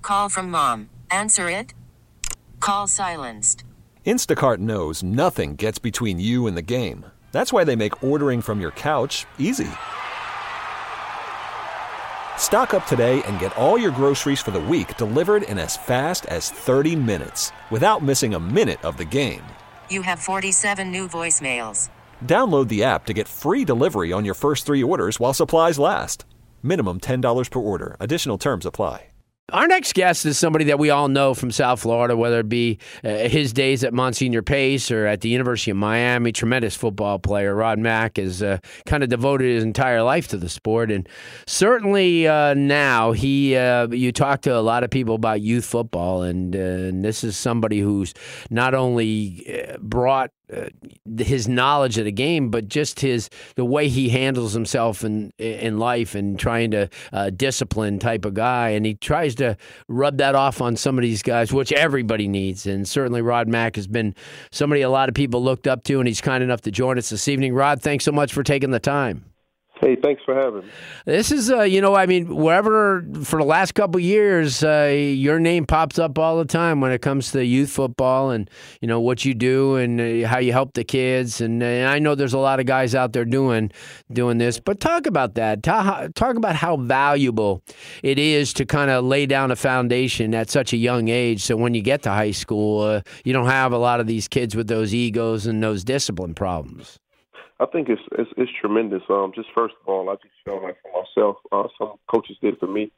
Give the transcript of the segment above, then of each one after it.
Call from mom. Answer it. Call silenced. Instacart knows nothing gets between you and the game. That's why they make ordering from your couch easy. Stock up today and get all your groceries for the week delivered in as fast as 30 minutes without missing a minute of the game. You have 47 new voicemails. Download the app to get free delivery on your first 3 orders while supplies last. Minimum $10 per order. Additional terms apply. Our next guest is somebody that we all know from South Florida, whether it be his days at Monsignor Pace or at the University of Miami. Tremendous football player. Rod Mack has kind of devoted his entire life to the sport. And certainly now you talk to a lot of people about youth football, and this is somebody who's not only brought his knowledge of the game, but just the way he handles himself in life and trying to discipline type of guy. And he tries to rub that off on some of these guys, which everybody needs. And certainly Rod Mack has been somebody a lot of people looked up to, and he's kind enough to join us this evening. Rod, thanks so much for taking the time. Hey, thanks for having me. This is, wherever for the last couple of years, your name pops up all the time when it comes to youth football and, what you do and how you help the kids. And I know there's a lot of guys out there doing this, but talk about that. Talk about how valuable it is to kind of lay down a foundation at such a young age. So when you get to high school, you don't have a lot of these kids with those egos and those discipline problems. I think it's tremendous. Just first of all, I just feel like for myself, some coaches did it for me.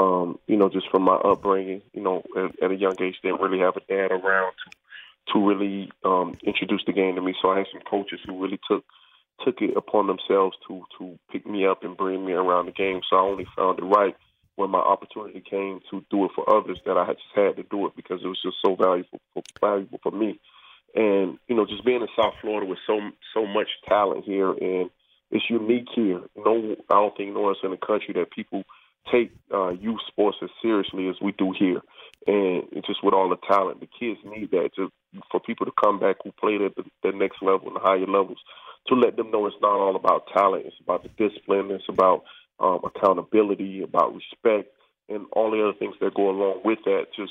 Just from my upbringing, at a young age, didn't really have a dad around to really introduce the game to me. So I had some coaches who really took it upon themselves to pick me up and bring me around the game. So I only found it right when my opportunity came to do it for others that I just had to do it because it was just so valuable for me. And, just being in South Florida with so much talent here, and it's unique here. I don't think nowhere else in the country that people take youth sports as seriously as we do here. And just with all the talent, the kids need that for people to come back who played at the next level and the higher levels, to let them know it's not all about talent. It's about the discipline. It's about accountability, about respect, and all the other things that go along with that, just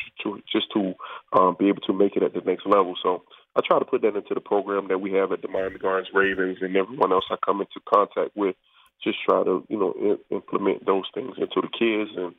to be able to make it at the next level. So I try to put that into the program that we have at the Miami Gardens Ravens and everyone else I come into contact with. Just try to implement those things into the kids, and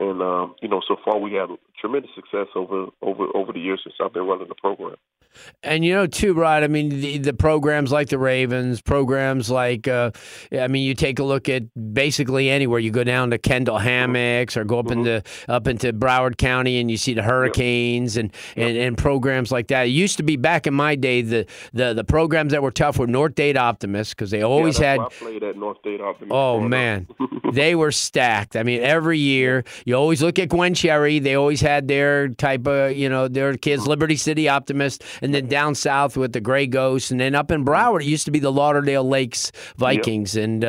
so far we have tremendous success over the years since I've been running the program. And too, Rod, I mean, the programs like the Ravens, programs like, you take a look at basically anywhere. You go down to Kendall Hammocks or go up into Broward County and you see the Hurricanes and programs like that. It used to be back in my day, the programs that were tough were North Dade Optimists because they always had. I played at North Dade Optimists. Oh, man. They were stacked. I mean, every year, you always look at Gwen Cherry. They always had their type of, their kids, Liberty City Optimists. And then down south with the Gray Ghosts, and then up in Broward, it used to be the Lauderdale Lakes Vikings, and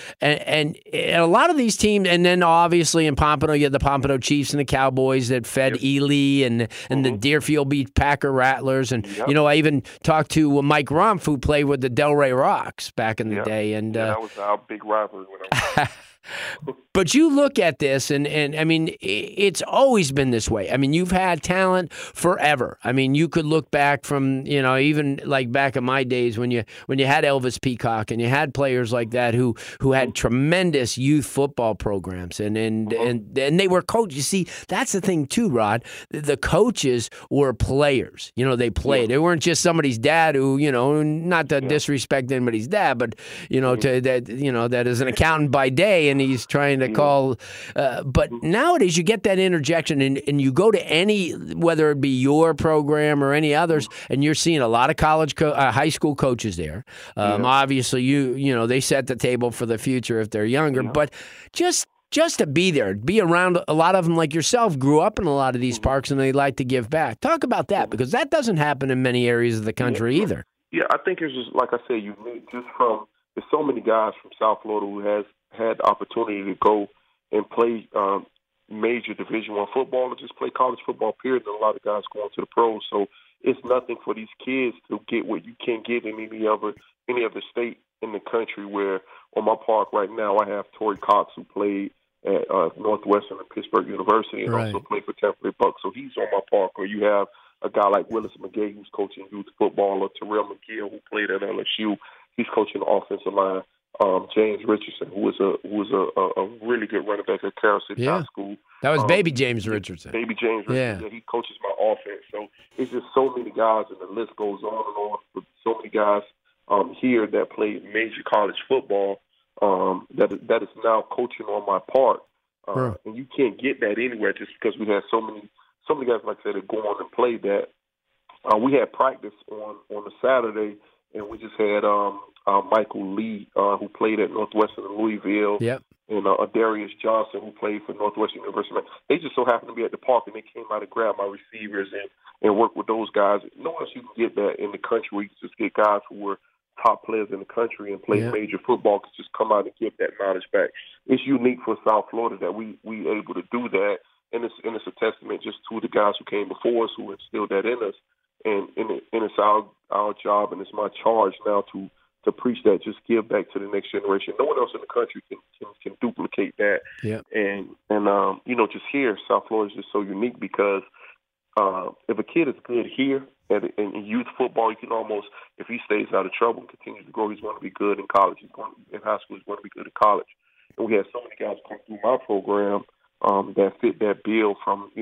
a lot of these teams. And then obviously in Pompano, you had the Pompano Chiefs and the Cowboys that fed Ely, and the Deerfield beat Packer Rattlers, and I even talked to Mike Rumpf, who played with the Delray Rocks back in the day, and that was our big rivalry when I was. But you look at this, and I mean, it's always been this way. I mean, you've had talent forever. I mean, you could look back from, even like back in my days when you had Elvis Peacock and you had players like that who had tremendous youth football programs, and they were coaches. You see, that's the thing too, Rod. The coaches were players. They played. They weren't just somebody's dad who, not to disrespect anybody's dad, but that is an accountant by day and he's trying to call. But nowadays you get that interjection and you go to any, whether it be your program or any others, and you're seeing a lot of high school coaches there. Obviously, they set the table for the future if they're younger, but just to be there, be around a lot of them like yourself, grew up in a lot of these parks and they like to give back. Talk about that, because that doesn't happen in many areas of the country either. Yeah, I think it's just, like I said, there's so many guys from South Florida who has had the opportunity to go and play major Division I football or just play college football, period. And a lot of guys going to the pros. So it's nothing for these kids to get what you can't get in any other state in the country, where on my park right now I have Torrey Cox, who played at Northwestern and Pittsburgh University, and also played for Tampa Bay Bucks. So he's on my park. Or you have a guy like Willis McGay, who's coaching youth football, or Terrell McGill, who played at LSU. He's coaching the offensive line. James Richardson, who was a really good running back at Carroll City High School. That was baby James Richardson. Baby James Richardson. Yeah, he coaches my offense. So it's just so many guys, and the list goes on and on. With so many guys here that play major college football that is now coaching on my part. And you can't get that anywhere just because we have so many guys, like I said, that go on and play that. We had practice on a Saturday, and we just had Michael Lee, who played at Northwestern in Louisville, and Darius Johnson, who played for Northwestern University. They just so happened to be at the park, and they came out and grabbed my receivers and worked with those guys. No one else you can get that in the country. Where you can just get guys who were top players in the country and play major football could just come out and give that knowledge back. It's unique for South Florida that we able to do that, and it's a testament just to the guys who came before us who instilled that in us. And it's our job, and it's my charge now to preach that, just give back to the next generation. No one else in the country can duplicate that. Yeah. And just here, South Florida is just so unique because if a kid is good here in youth football, you can almost, if he stays out of trouble and continues to grow, he's going to be good in college. In high school, he's going to be good in college. And we had so many guys come through my program that fit that bill from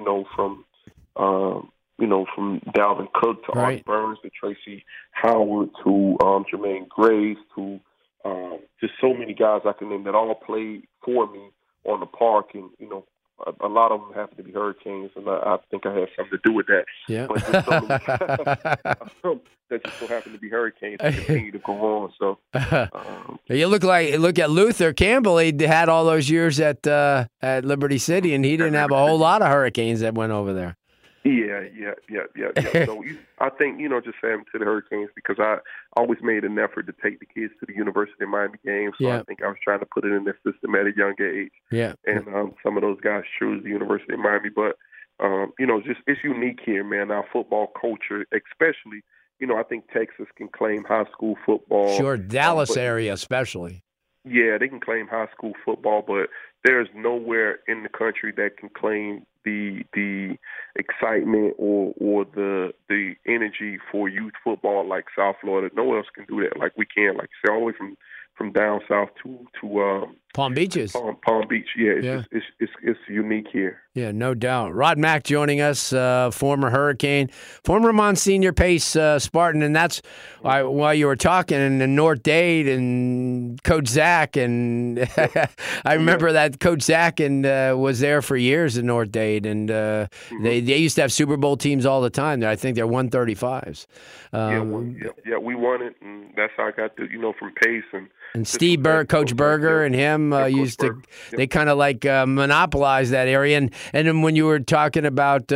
Dalvin Cook to Art Burns to Tracy Howard to Jermaine Graves to just so many guys I can name that all played for me on the park, and a lot of them happen to be Hurricanes, and I think I had something to do with that. Yeah, but just so many that just so happen to be Hurricanes and continue to go on. So you look at Luther Campbell. He had all those years at Liberty City, and he didn't have a whole lot of Hurricanes that went over there. Yeah. So I think, just saying to the Hurricanes, because I always made an effort to take the kids to the University of Miami games. So I think I was trying to put it in their system at a younger age. Yeah. And some of those guys chose the University of Miami. But, it's unique here, man, our football culture, especially, I think Texas can claim high school football. Sure, Dallas area especially. Yeah, they can claim high school football, but there's nowhere in the country that can claim the excitement or the energy for youth football like South Florida. No one else can do that like we can. Like you say, all the way from down south to Palm Beaches. Palm Beach, it's unique here. Yeah, no doubt. Rod Mack joining us, former Hurricane, former Monsignor Pace Spartan, and that's while you were talking, and North Dade and Coach Zach, and I remember that Coach Zach was there for years in North Dade, and they used to have Super Bowl teams all the time. I think they're 135s. We won it, and that's how I got from Pace and Steve Coach Berger and him used to. They kind of like monopolized that area. And then when you were talking about,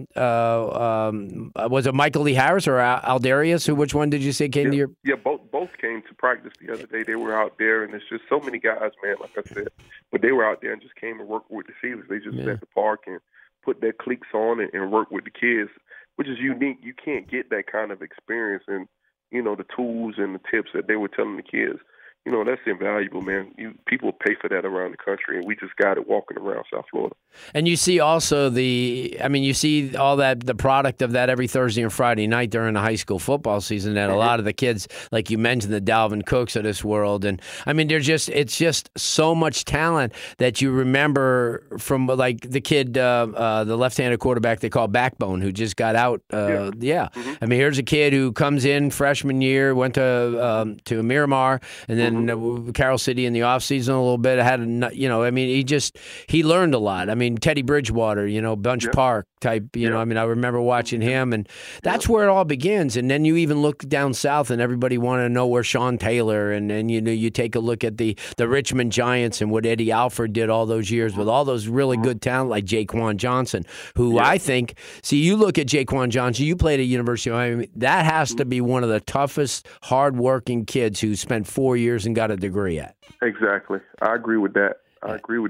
was it Michael Lee Harris or Aldarius? Which one did you say came to your? Yeah, both came to practice the other day. They were out there, and it's just so many guys, man. Like I said, but they were out there and just came and worked with the Steelers. They just at the park and put their cliques on and work with the kids, which is unique. You can't get that kind of experience and the tools and the tips that they were telling the kids. That's invaluable, man. People pay for that around the country, and we just got it walking around South Florida. And you see also you see all that, the product of that every Thursday and Friday night during the high school football season, that a lot of the kids, like you mentioned, the Dalvin Cooks of this world. And I mean, it's just so much talent that you remember from, like the kid, the left-handed quarterback they call Backbone, who just got out. I mean, here's a kid who comes in freshman year, went to Miramar, and then Carroll City in the offseason a little bit. He learned a lot. I mean, Teddy Bridgewater, Bunch Park type, I remember watching him, and that's where it all begins. And then you even look down south, and everybody want to know where Sean Taylor, and then, you take a look at the Richmond Giants and what Eddie Alford did all those years with all those really good talent like Jaquan Johnson, who I think, you look at Jaquan Johnson, you played at University of Miami, that has to be one of the toughest, hard-working kids who spent 4 years and got a degree at. Exactly. I agree with that.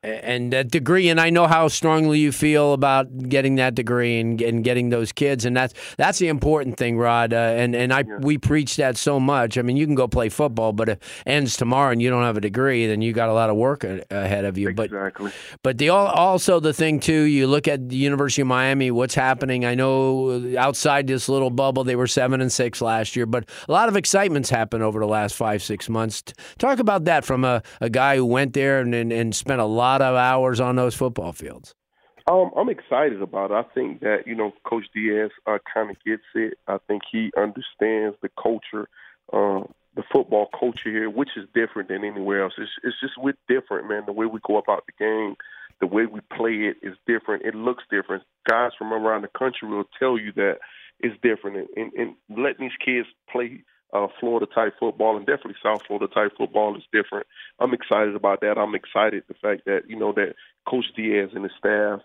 And that degree, and I know how strongly you feel about getting that degree and getting those kids, and that's the important thing, Rod. We preach that so much. I mean, you can go play football, but if it ends tomorrow and you don't have a degree, then you got a lot of work ahead of you. Exactly. But also the thing too, you look at the University of Miami, what's happening. I know outside this little bubble, they were 7-6 last year, but a lot of excitement's happened over the last 5-6 months. Talk about that from a guy who went there and spent a lot of hours on those football fields. I'm excited about it. I think that, Coach Diaz kind of gets it. I think he understands the culture, the football culture here, which is different than anywhere else. It's just we're different, man. The way we go about the game, the way we play it is different. It looks different. Guys from around the country will tell you that it's different. And letting these kids play Florida-type football, and definitely South Florida-type football is different. I'm excited about that. I'm excited the fact that, that Coach Diaz and his staff,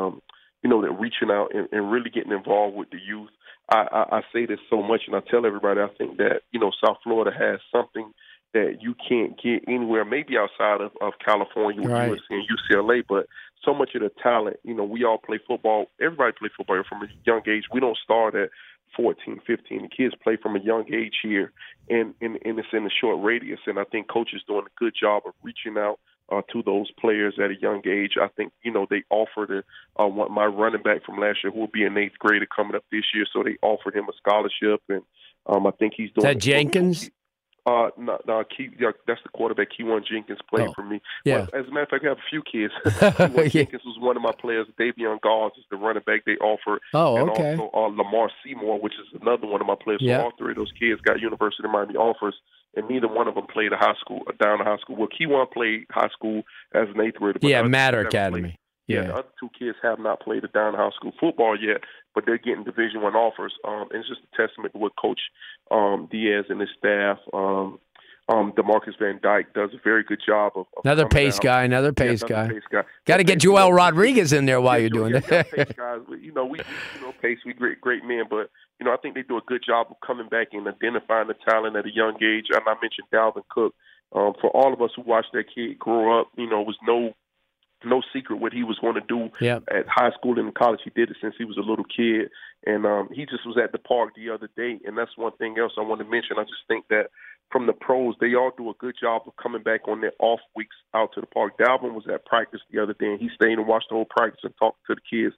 that reaching out and really getting involved with the youth. I say this so much, and I tell everybody, I think that, South Florida has something that you can't get anywhere, maybe outside of California with USC and UCLA, but so much of the talent, we all play football. Everybody play football from a young age. We don't start at 14, 15. The kids play from a young age here, and it's in a short radius. And I think Coach is doing a good job of reaching out to those players at a young age. I think, they offered my running back from last year, who will be in 8th grade coming up this year, so they offered him a scholarship, and I think he's doing. Is that Jenkins? No, that's the quarterback. Keywan Jenkins played for me. Yeah. Well, as a matter of fact, I have a few kids. Keywan Jenkins was one of my players. Davion Gauls is the running back they offered. Oh, okay. And also Lamar Seymour, which is another one of my players. Yeah. So all three of those kids got University of Miami offers, and neither one of them played down to high school. Well, Keywan played high school as an 8th grader. Yeah, Matter Academy. The other two kids have not played a down high school football yet, but they're getting Division I offers. And it's just a testament to what Coach Diaz and his staff, DeMarcus Van Dyke, does a very good job of another pace guy. Got to get Joel Rodriguez in there while you're doing that. Pace guys, we pace. We great men, but I think they do a good job of coming back and identifying the talent at a young age. And I mentioned Dalvin Cook. For all of us who watched that kid grow up, it was no secret what he was going to do at high school and in college. He did it since he was a little kid, and he just was at the park the other day. And that's one thing else I want to mention. I just think that from the pros, they all do a good job of coming back on their off weeks out to the park. Dalvin was at practice the other day, and he stayed and watched the whole practice and talked to the kids.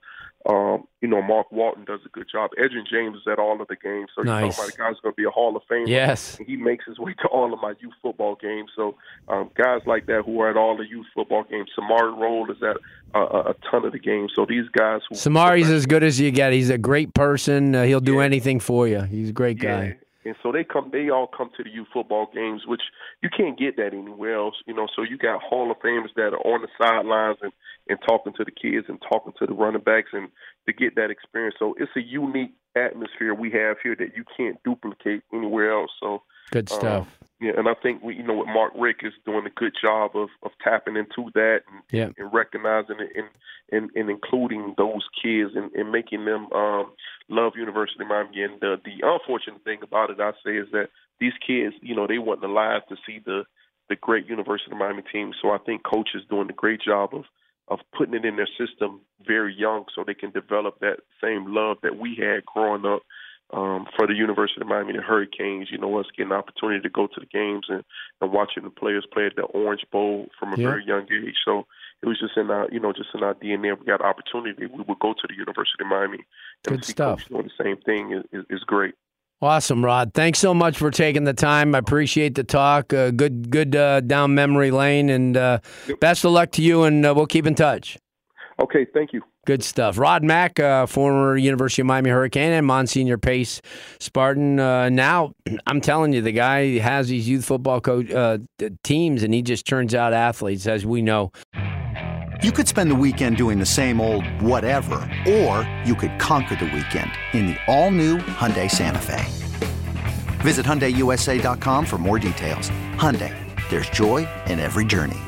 Mark Walton does a good job. Edgerrin James is at all of the games. So nice. The guy's going to be a Hall of Famer. Yes. And he makes his way to all of my youth football games. So guys like that who are at all the youth football games. Samari Rolle is at a ton of the games. So these guys who Samari's as good as you get. He's a great person. He'll do anything for you. He's a great guy. And so they all come to the youth football games, which you can't get that anywhere else. So you got Hall of Famers that are on the sidelines and talking to the kids and talking to the running backs and to get that experience. So it's a unique atmosphere we have here that you can't duplicate anywhere else. So good stuff. And I think what Mark Richt is doing a good job of tapping into that and recognizing it and including those kids and making them love University of Miami. And the unfortunate thing about it, I say, is that these kids, they wasn't alive to see the great University of Miami team. So I think Coach is doing a great job of putting it in their system very young so they can develop that same love that we had growing up. For the University of Miami, the Hurricanes, us getting an opportunity to go to the games and watching the players play at the Orange Bowl from a very young age. So it was just in our, DNA. We got an opportunity. We would go to the University of Miami. And good stuff. Coach doing the same thing is great. Awesome, Rod. Thanks so much for taking the time. I appreciate the talk. Good down memory lane, and best of luck to you. And we'll keep in touch. Okay, thank you. Good stuff. Rod Mack, former University of Miami Hurricane and Monsignor Pace Spartan. Now, I'm telling you, the guy has these youth football teams, and he just turns out athletes, as we know. You could spend the weekend doing the same old whatever, or you could conquer the weekend in the all-new Hyundai Santa Fe. Visit HyundaiUSA.com for more details. Hyundai, there's joy in every journey.